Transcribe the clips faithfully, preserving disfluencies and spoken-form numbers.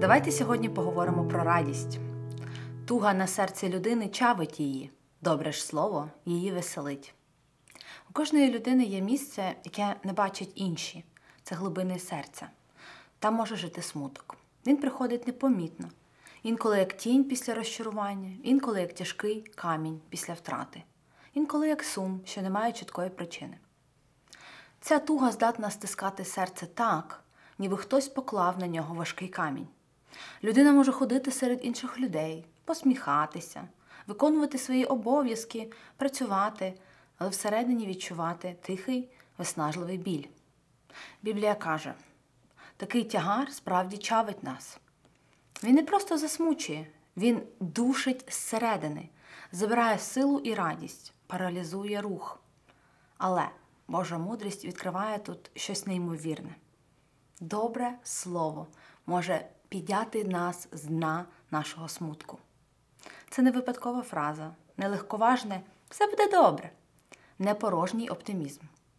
Давайте сьогодні поговоримо про радість. Туга на серці людини чавить її, добре ж слово її веселить. У кожної людини є місце, яке не бачать інші. Це глибини серця. Там може жити смуток. Він приходить непомітно. Інколи як тінь після розчарування, інколи як тяжкий камінь після втрати, інколи як сум, що не має чіткої причини. Ця туга здатна стискати серце так, ніби хтось поклав на нього важкий камінь. Людина може ходити серед інших людей, посміхатися, виконувати свої обов'язки, працювати, але всередині відчувати тихий, виснажливий біль. Біблія каже, такий тягар справді чавить нас. Він не просто засмучує, він душить зсередини, забирає силу і радість, паралізує рух. Але Божа мудрість відкриває тут щось неймовірне. Добре слово може підняти нас з дна нашого смутку. Це не випадкова фраза, не легковажне «все буде добре», не порожній оптимізм.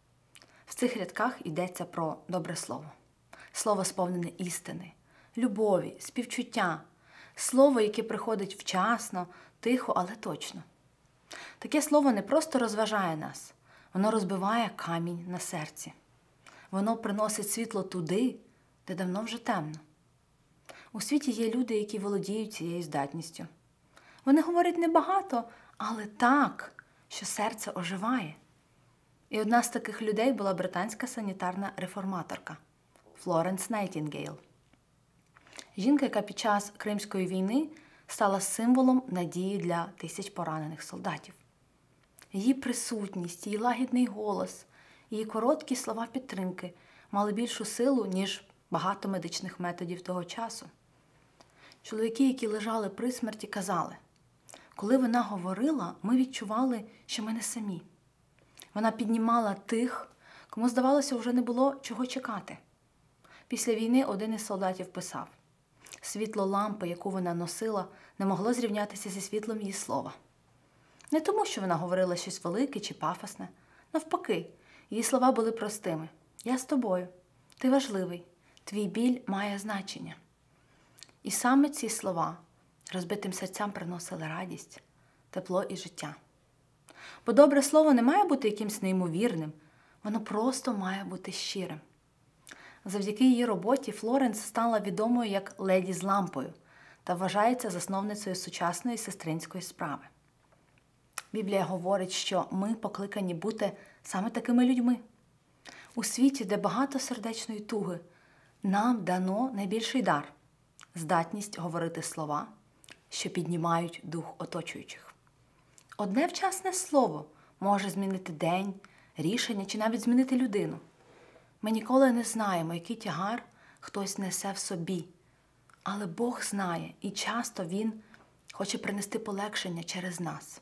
В цих рядках йдеться про добре слово. Слово сповнене істини, любові, співчуття. Слово, яке приходить вчасно, тихо, але точно. Таке слово не просто розважає нас, воно розбиває камінь на серці. Воно приносить світло туди, де давно вже темно. У світі є люди, які володіють цією здатністю. Вони говорять небагато, але так, що серце оживає. І одна з таких людей була британська санітарна реформаторка Флоренс Найтінгейл. Жінка, яка під час Кримської війни стала символом надії для тисяч поранених солдатів. Її присутність, її лагідний голос, її короткі слова підтримки мали більшу силу, ніж багато медичних методів того часу. Чоловіки, які лежали при смерті, казали, коли вона говорила, ми відчували, що ми не самі. Вона піднімала тих, кому, здавалося, вже не було чого чекати. Після війни один із солдатів писав, світло лампи, яку вона носила, не могло зрівнятися зі світлом її слова. Не тому, що вона говорила щось велике чи пафосне. Навпаки, її слова були простими. «Я з тобою. Ти важливий. Твій біль має значення». І саме ці слова розбитим серцям приносили радість, тепло і життя. Бо добре слово не має бути якимсь неймовірним, воно просто має бути щирим. Завдяки її роботі Флоренс стала відомою як леді з лампою та вважається засновницею сучасної сестринської справи. Біблія говорить, що ми покликані бути саме такими людьми. У світі, де багато сердечної туги, нам дано найбільший дар – здатність говорити слова, що піднімають дух оточуючих. Одне вчасне слово може змінити день, рішення чи навіть змінити людину. Ми ніколи не знаємо, який тягар хтось несе в собі. Але Бог знає, і часто Він хоче принести полегшення через нас.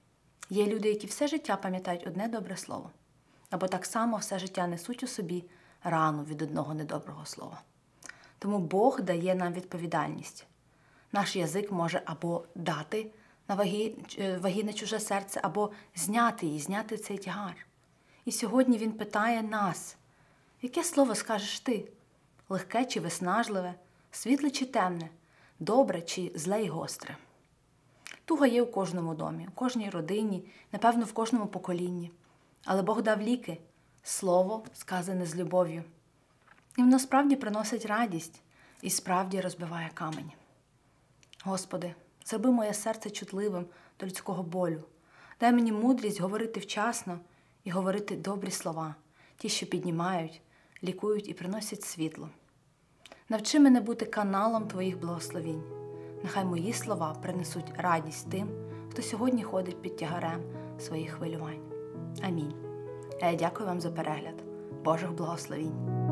Є люди, які все життя пам'ятають одне добре слово, або так само все життя несуть у собі рану від одного недоброго слова. Тому Бог дає нам відповідальність. Наш язик може або дати на ваги, ваги на чуже серце, або зняти її, зняти цей тягар. І сьогодні Він питає нас, яке слово скажеш ти? Легке чи виснажливе, світле чи темне, добре чи зле й гостре? Туга є у кожному домі, у кожній родині, напевно, в кожному поколінні. Але Бог дав ліки – слово, сказане з любов'ю. І воно справді приносить радість і справді розбиває камінь. Господи, зроби моє серце чутливим до людського болю. Дай мені мудрість говорити вчасно і говорити добрі слова, ті, що піднімають, лікують і приносять світло. Навчи мене бути каналом Твоїх благословінь. Нехай мої слова принесуть радість тим, хто сьогодні ходить під тягарем своїх хвилювань. Амінь. А я дякую вам за перегляд. Божих благословінь.